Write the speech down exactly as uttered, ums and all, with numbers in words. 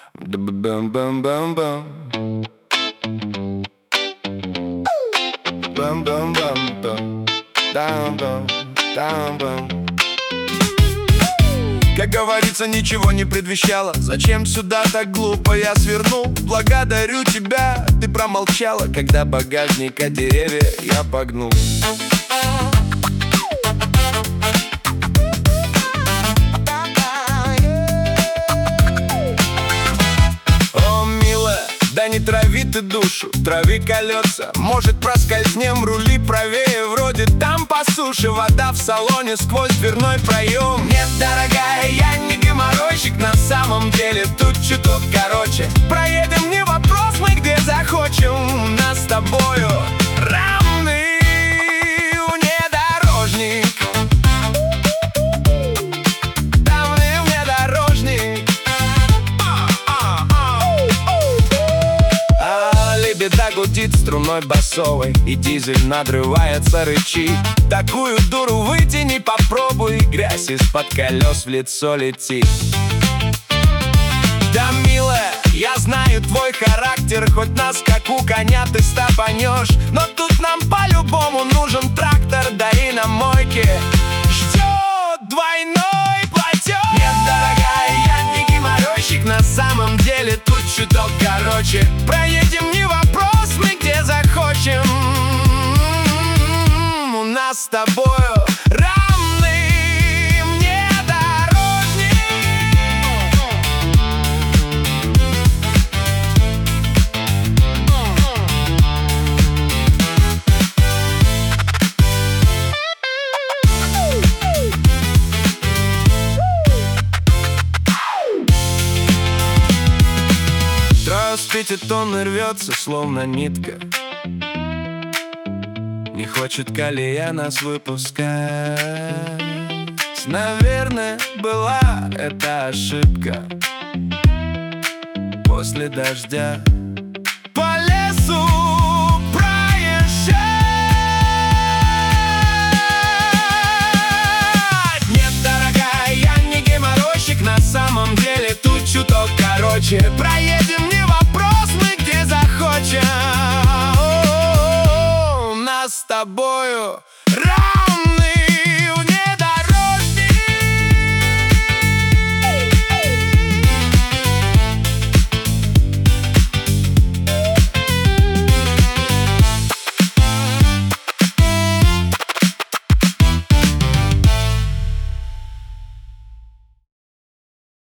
Бам-бам-бам-бам. Бам-бам-бам-бам. Дам-бам, дам-бам. Как говорится, ничего не предвещало. Зачем сюда так глупо я свернул? Благодарю тебя, ты промолчала, когда багажника деревья я погнул. О, милая, да не трави ты душу, трави колеса. Может, проскользнем, рули правее, вроде там по суше. Вода в салоне сквозь дверной проем. Нет, дорогая, я не геморройщик, на самом деле тут чуток короче. Проедем, не вопрос, мы где захочем. Нас с тобою равный внедорожник. Равный внедорожник. А лебеда гудит струной басовой, и дизель надрывается, рычит. Такую дуру вытяни, попробуй, грязь из-под колес в лицо летит. Да, милая, я знаю твой характер, хоть на скаку коня ты стопанешь. Но тут нам по-любому нужен трактор, да и на мойке ждет двойной платеж. Нет, дорогая, я не геморройщик, на самом деле тут чуток короче. Проедем, не вопрос, мы где захочем. У нас с тобою равный внедорожник. Здравствуйте, тонны рвется, словно нитка. Не хочет колея нас выпускать. Наверное, была это ошибка. После дождя по лесу проезжать. Нет, дорогая, я не геморройщик, на самом деле тут чуток короче. Проедем, не вопрос, мы где захочем. С тобою